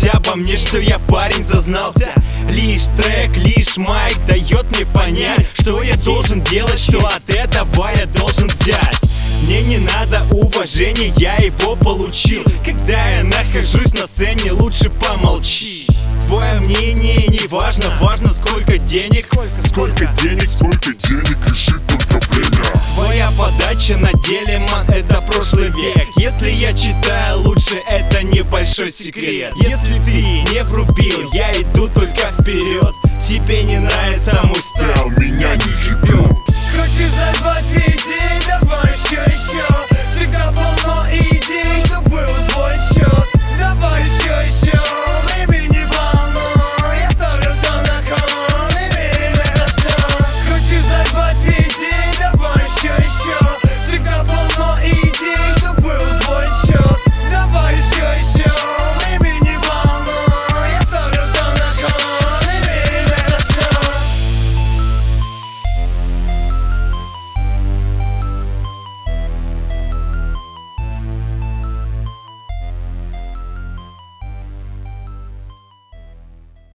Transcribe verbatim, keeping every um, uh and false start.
думать обо мне, что я парень зазнался. Лишь трек, лишь майк дает мне понять, что я должен делать, что от этого я должен взять. Мне не надо уважения, я его получил. Когда я нахожусь на сцене, лучше помолчи. Твое мнение не важно, важно сколько денег. Сколько денег, сколько денег, решит только время. Твоя подача на деле, ман, это прошлый век. Если я читаю лучше, это небольшой секрет. Если ты не врубил, я иду только вперед. Тебе не нравится мой стайл, Меня не ебет. Хочешь зарвать весь день, давай еще, еще. Всегда полно идей, что был твой счет. Давай еще, еще.